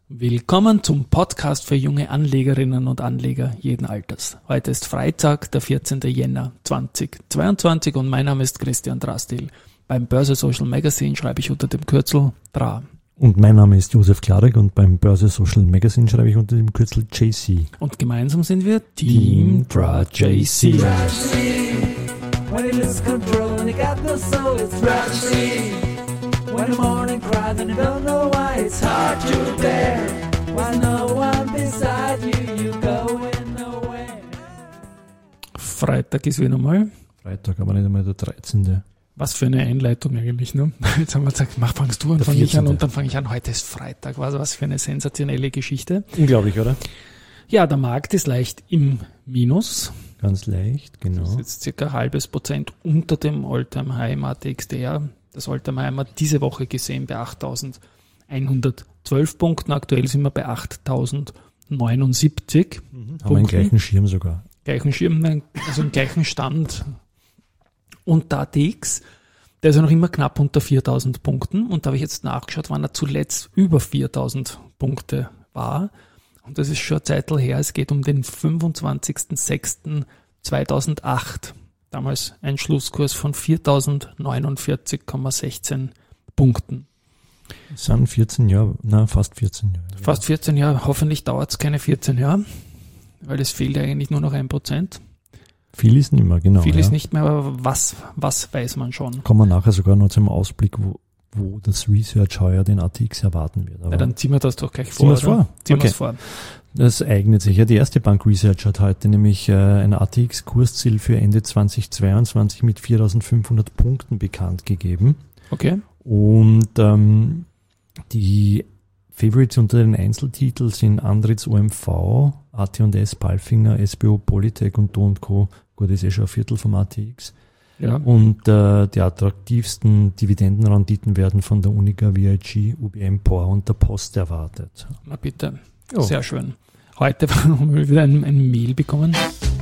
Willkommen zum Podcast für junge Anlegerinnen und Anleger jeden Alters. Heute ist Freitag, der 14. Jänner 2022 und mein Name ist Christian Drastil. Beim Börse Social Magazine schreibe ich unter dem Kürzel DRA. Und mein Name ist Josef Klarek und beim Börse Social Magazine schreibe ich unter dem Kürzel JC. Und gemeinsam sind wir Team DRA JC. When the morning cries and you don't know why it's hard to bear. When no one beside you, you going nowhere. Freitag ist wieder mal. Freitag, aber nicht einmal der 13. Was für eine Einleitung eigentlich, ne? Jetzt haben wir gesagt, fangst du an, fange ich an und dann fange ich an. Heute ist Freitag. Was für eine sensationelle Geschichte. Unglaublich, oder? Ja, der Markt ist leicht im Minus. Ganz leicht, genau. Das ist jetzt circa 0,5% unter dem All-Time-High im ATXDR. Das All-Time-High haben wir diese Woche gesehen bei 8.112 Punkten. Aktuell sind wir bei 8.079 Haben wir den gleichen Schirm sogar. Gleichen Schirm, also im gleichen Stand. Und der ATX, der ist ja noch immer knapp unter 4.000 Punkten. Und da habe ich jetzt nachgeschaut, wann er zuletzt über 4.000 Punkte war. Und das ist schon eine Zeit her. Es geht um den 25.06.2008. Damals ein Schlusskurs von 4.049,16 Punkten. Das sind 14 Jahre, fast 14 Jahre. Fast 14 Jahre, hoffentlich dauert es keine 14 Jahre, weil es fehlt ja eigentlich nur noch 1%. Viel ist nicht mehr, genau. Viel ist nicht mehr, aber was weiß man schon? Kommen wir nachher sogar noch zum Ausblick, wo das Research heuer den ATX erwarten wird. Ja, dann ziehen wir das doch gleich vor. Ziehen wir es vor. Das eignet sich. Ja, die erste Bank Research hat heute nämlich ein ATX-Kursziel für Ende 2022 mit 4.500 Punkten bekannt gegeben. Okay. Und die Favorites unter den Einzeltiteln sind Andritz OMV, AT&S, Palfinger, SBO, Polytech und Do & Co. Gut, das ist schon ein Viertel vom ATX. Ja. Und die attraktivsten Dividendenrenditen werden von der Uniqa, VIG, UBM, POR und der Post erwartet. Na bitte. Oh. Sehr schön. Heute haben wir wieder ein Mail bekommen.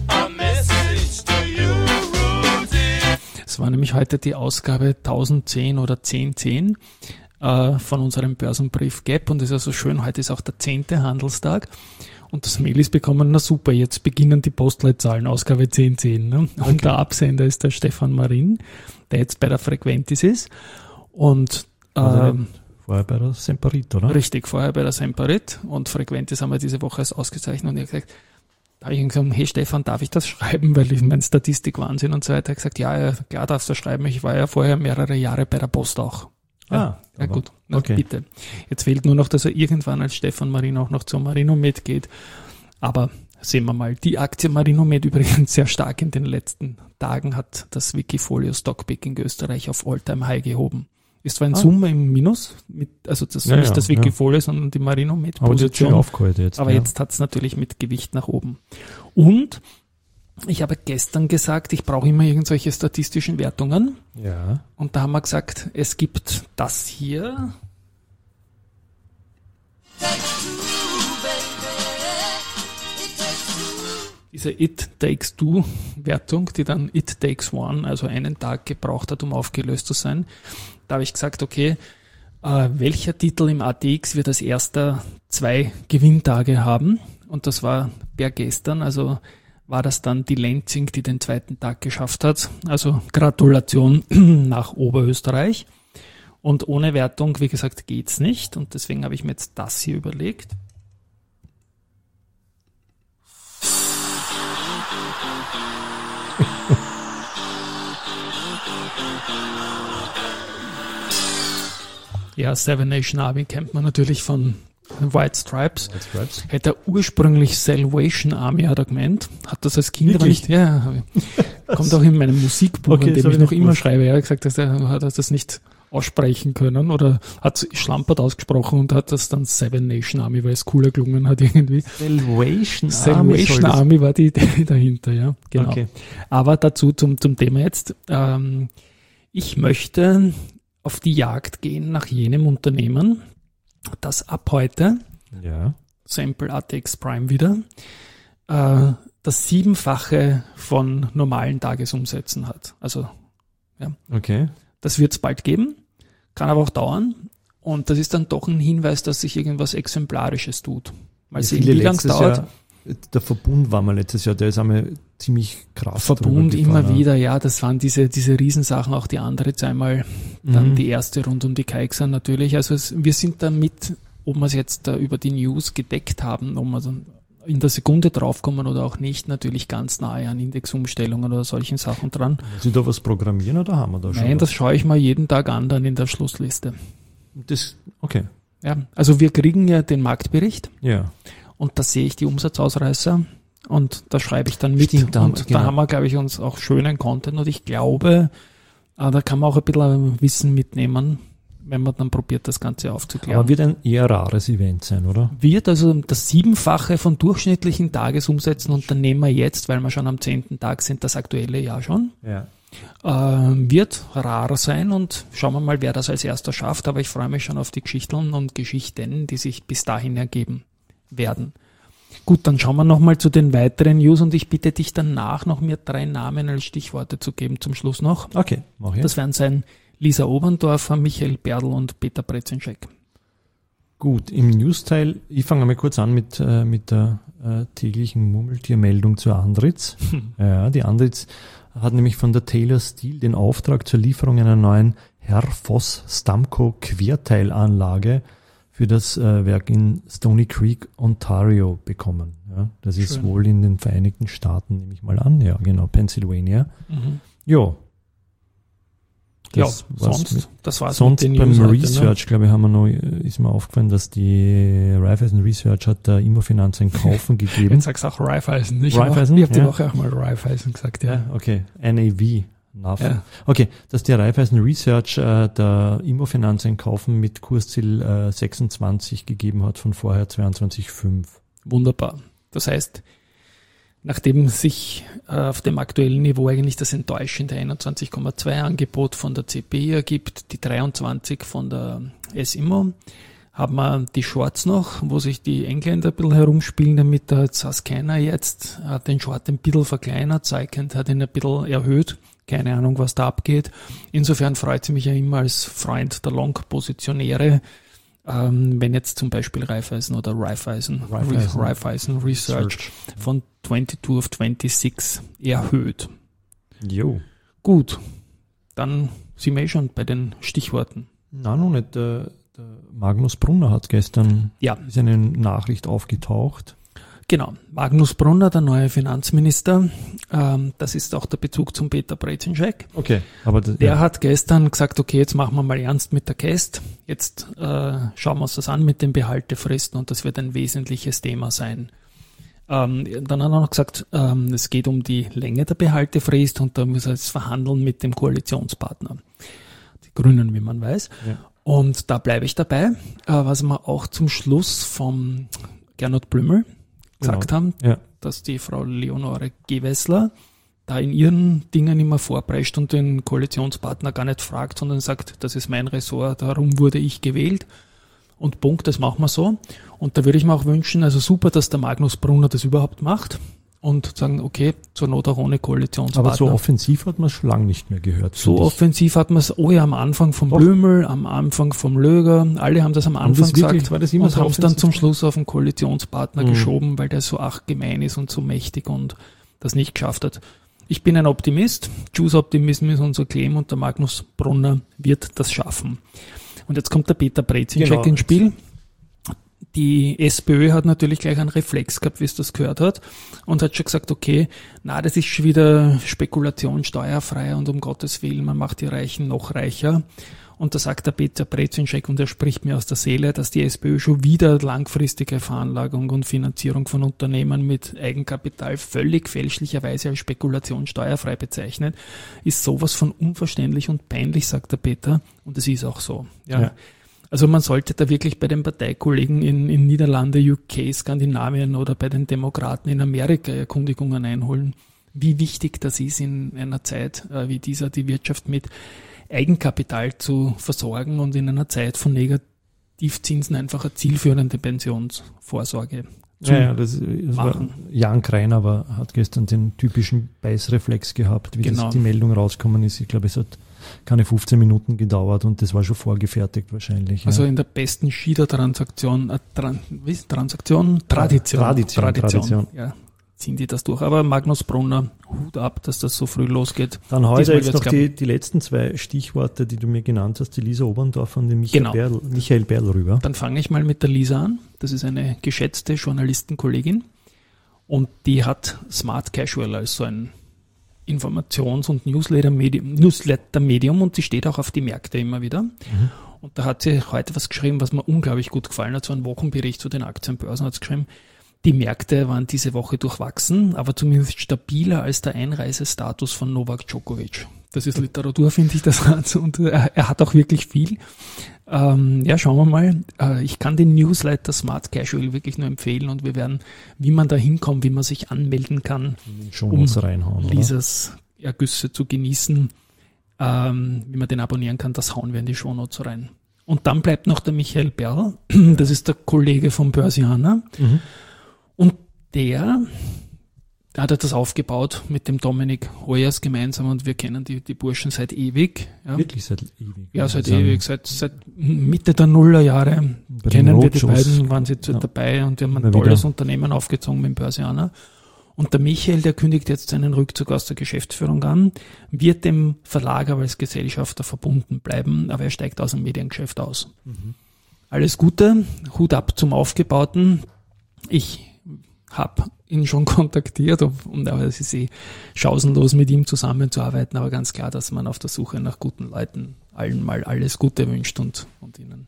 Es war nämlich heute die Ausgabe 1010 oder 1010 von unserem Börsenbrief Gap und es ist also schön, heute ist auch der 10. Handelstag und das Mail ist bekommen, na super, jetzt beginnen die Postleitzahlen, Ausgabe 1010. Ne? Okay. Und der Absender ist der Stefan Marin, der jetzt bei der Frequentis ist und vorher bei der Semperit, oder? Richtig, vorher bei der Semperit und Frequentis haben wir diese Woche als ausgezeichnet und ich habe gesagt, da habe ich ihm gesagt, hey Stefan, darf ich das schreiben, weil ich mein Statistik-Wahnsinn und so weiter. Er hat gesagt, ja, klar darfst du schreiben, ich war ja vorher mehrere Jahre bei der Post auch. Ja gut, okay. Bitte. Jetzt fehlt nur noch, dass er irgendwann als Stefan Marin auch noch zum Marinomed geht, aber sehen wir mal. Die Aktie Marinomed übrigens sehr stark in den letzten Tagen hat das Wikifolio Stockpicking Österreich auf All-Time-High gehoben. Ist zwar in Summe im Minus, nicht das Wikifolio, sondern die Marinomed-Position. Aber jetzt hat es natürlich mit Gewicht nach oben. Und ich habe gestern gesagt, ich brauche immer irgendwelche statistischen Wertungen. Ja. Und da haben wir gesagt, es gibt das hier. Diese It Takes Two Wertung, die dann It Takes One, also einen Tag gebraucht hat, um aufgelöst zu sein. Da habe ich gesagt, okay, welcher Titel im ATX wird als erster 2 Gewinntage haben? Und das war per gestern, also war das dann die Lenzing, die den 2. Tag geschafft hat. Also Gratulation nach Oberösterreich. Und ohne Wertung, wie gesagt, geht's nicht. Und deswegen habe ich mir jetzt das hier überlegt. Ja, Seven Nation Army kennt man natürlich von White Stripes. Hätte er ursprünglich Salvation Army, hat er gemeint. Hat das als Kind aber nicht. Ja, kommt auch in meinem Musikbuch, in dem ich noch immer schreibe. Er hat gesagt, dass er hat das nicht aussprechen können oder hat schlampert ausgesprochen und hat das dann Seven Nation Army, weil es cooler gelungen hat irgendwie. Salvation Army war die Idee dahinter, ja. Genau. Okay. Aber dazu zum Thema jetzt. Ich möchte auf die Jagd gehen nach jenem Unternehmen, das ab heute, Sample ATX Prime wieder, das 7-fache von normalen Tagesumsätzen hat. Also, ja. Okay. Das wird es bald geben, kann aber auch dauern. Und das ist dann doch ein Hinweis, dass sich irgendwas Exemplarisches tut. Mal sehen, wie lange es dauert. Jahr, der Verbund war mal letztes Jahr, der ist einmal ziemlich krass. Verbund immer wieder, ja, das waren diese Riesensachen, auch die andere zweimal, dann die erste rund um die Kaixer natürlich. Also wir sind damit, ob wir es jetzt über die News gedeckt haben, ob wir dann in der Sekunde draufkommen oder auch nicht, natürlich ganz nahe an Indexumstellungen oder solchen Sachen dran. Muss ich da was programmieren oder haben wir da schon? Nein, das schaue ich mal jeden Tag an, dann in der Schlussliste. Okay. Ja, also wir kriegen ja den Marktbericht. Ja. Und da sehe ich die Umsatzausreißer und da schreibe ich dann mit. Stimmt, da haben wir, glaube ich, uns auch schönen Content und ich glaube, da kann man auch ein bisschen Wissen mitnehmen, wenn man dann probiert, das Ganze aufzuklären. Aber wird ein eher rares Event sein, oder? Wird also das 7-fache von durchschnittlichen Tagesumsätzen und dann nehmen wir jetzt, weil wir schon am 10. Tag sind, das aktuelle Jahr schon. Ja. Wird rar sein und schauen wir mal, wer das als erster schafft, aber ich freue mich schon auf die Geschichten und Geschichten, die sich bis dahin ergeben werden. Gut, dann schauen wir nochmal zu den weiteren News und ich bitte dich danach noch mir 3 Namen als Stichworte zu geben zum Schluss noch. Okay, mach ich. Das werden sein Lisa Oberndorfer, Michael Berl und Peter Brezenschek. Gut, im News-Teil, ich fange mal kurz an mit der täglichen Murmeltiermeldung zur Andritz. Ja, die Andritz hat nämlich von der Taylor Steel den Auftrag zur Lieferung einer neuen Herr-Voss Stamco Querteilanlage für das Werk in Stony Creek, Ontario bekommen. Ja, das ist Schön. wohl in den Vereinigten Staaten, nehme ich mal an. Ja, genau, Pennsylvania. Ja. Das war's sonst mit den beim News heute, Research, glaube ich, ist mir aufgefallen, dass die Raiffeisen Research hat der Immofinanz ein Kaufen gegeben. Jetzt sagst du auch Raiffeisen. Ich habe die Woche auch mal Raiffeisen gesagt, ja. Okay, NAV. Ja. Okay, dass die Raiffeisen Research der Immofinanz ein Kaufen mit Kursziel 26 gegeben hat, von vorher 22,5. Wunderbar. Das heißt, nachdem sich auf dem aktuellen Niveau eigentlich das enttäuschende 21,2 Angebot von der CPI ergibt, die 23 von der S-Immo, haben wir die Shorts noch, wo sich die Engländer ein bisschen herumspielen, damit der Susquehanna jetzt den Short ein bisschen verkleinert, Sycant hat ihn ein bisschen erhöht, keine Ahnung, was da abgeht. Insofern freut es mich ja immer als Freund der Long-Positionäre, wenn jetzt zum Beispiel Raiffeisen oder Raiffeisen Research von 22 auf 26 erhöht. Jo. Gut, dann sind wir schon bei den Stichworten. Nein, noch nicht. Der Magnus Brunner hat gestern ist eine Nachricht aufgetaucht. Genau, Magnus Brunner, der neue Finanzminister, das ist auch der Bezug zum Peter Brezenschek. Okay, aber der hat gestern gesagt, okay, jetzt machen wir mal ernst mit der Käst, jetzt schauen wir uns das an mit den Behaltefristen und das wird ein wesentliches Thema sein. Dann hat er noch gesagt, es geht um die Länge der Behaltefrist und da muss er jetzt verhandeln mit dem Koalitionspartner. Die Grünen, wie man weiß. Ja. Und da bleibe ich dabei, was wir auch zum Schluss vom Gernot Blümel gesagt haben, dass die Frau Leonore Gewessler da in ihren Dingen immer vorprescht und den Koalitionspartner gar nicht fragt, sondern sagt, das ist mein Ressort, darum wurde ich gewählt und Punkt, das machen wir so. Und da würde ich mir auch wünschen, also super, dass der Magnus Brunner das überhaupt macht und sagen, okay, zur Not auch ohne Koalitionspartner. Aber so offensiv hat man es schon lange nicht mehr gehört. So offensiv hat man es, am Anfang vom Blümel, am Anfang vom Löger, alle haben das am Anfang gesagt war das immer und so haben es dann zum Schluss auf den Koalitionspartner geschoben, weil der so gemein ist und so mächtig und das nicht geschafft hat. Ich bin ein Optimist, Choose Optimism ist unser Claim und der Magnus Brunner wird das schaffen. Und jetzt kommt der Peter Brezenschek ins Spiel. Die SPÖ hat natürlich gleich einen Reflex gehabt, wie es das gehört hat, und hat schon gesagt, okay, das ist schon wieder Spekulation, steuerfrei und um Gottes Willen, man macht die Reichen noch reicher. Und da sagt der Peter Brezenschek, und er spricht mir aus der Seele, dass die SPÖ schon wieder langfristige Veranlagung und Finanzierung von Unternehmen mit Eigenkapital völlig fälschlicherweise als Spekulation steuerfrei bezeichnet, ist sowas von unverständlich und peinlich, sagt der Peter, und es ist auch so. Ja. Also man sollte da wirklich bei den Parteikollegen in Niederlande, UK, Skandinavien oder bei den Demokraten in Amerika Erkundigungen einholen, wie wichtig das ist in einer Zeit wie dieser, die Wirtschaft mit Eigenkapital zu versorgen und in einer Zeit von Negativzinsen einfach eine zielführende Pensionsvorsorge zu machen. Jan Kreiner hat gestern den typischen Beißreflex gehabt, wie die Meldung rausgekommen ist. Ich glaube, es hat keine 15 Minuten gedauert und das war schon vorgefertigt wahrscheinlich. Also in der besten Schieder-Transaktion, Tradition. Ja, ziehen die das durch. Aber Magnus Brunner, Hut ab, dass das so früh losgeht. Dann heute jetzt noch die letzten 2 Stichworte, die du mir genannt hast, die Lisa Oberndorf und die Michael Berl rüber. Dann fange ich mal mit der Lisa an. Das ist eine geschätzte Journalistenkollegin und die hat Smart Casual als so ein Informations- und Newsletter-Medium und die steht auch auf die Märkte immer wieder. Und da hat sie heute was geschrieben, was mir unglaublich gut gefallen hat, so einen Wochenbericht zu den Aktienbörsen hat sie geschrieben. Die Märkte waren diese Woche durchwachsen, aber zumindest stabiler als der Einreisestatus von Novak Djokovic. Das ist Literatur, finde ich, das hat. Und er hat auch wirklich viel. Schauen wir mal. Ich kann den Newsletter Smart Casual wirklich nur empfehlen und wir werden, wie man da hinkommt, wie man sich anmelden kann, um Lisas Ergüsse zu genießen, wie man den abonnieren kann, das hauen wir in die Shownotes rein. Und dann bleibt noch der Michael Berl, das ist der Kollege vom Börsianer. Und der hat das aufgebaut mit dem Dominik Hoyers gemeinsam und wir kennen die Burschen seit ewig. Ja. Wirklich seit ewig? Ja, seit ewig, seit Mitte der Nullerjahre kennen wir die beiden, waren sie dabei und wir haben ein tolles Unternehmen aufgezogen mit dem Börsianer. Und der Michael, der kündigt jetzt seinen Rückzug aus der Geschäftsführung an, wird dem Verlag aber als Gesellschafter verbunden bleiben, aber er steigt aus dem Mediengeschäft aus. Alles Gute, Hut ab zum Aufgebauten. Ich habe ihn schon kontaktiert, aber es ist chancenlos, mit ihm zusammenzuarbeiten, aber ganz klar, dass man auf der Suche nach guten Leuten allen mal alles Gute wünscht und ihnen.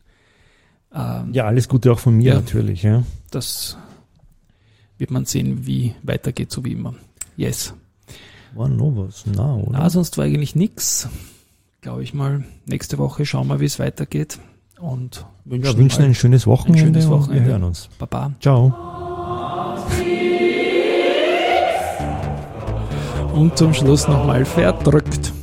Alles Gute auch von mir natürlich. Ja. Das wird man sehen, wie weitergeht, so wie immer. Yes. War noch was? Oder? Sonst war eigentlich nichts. Glaube ich mal. Nächste Woche schauen wir, wie es weitergeht und wünschen ein schönes Wochenende. Wir hören uns. Baba. Ciao. Und zum Schluss nochmal verdrückt.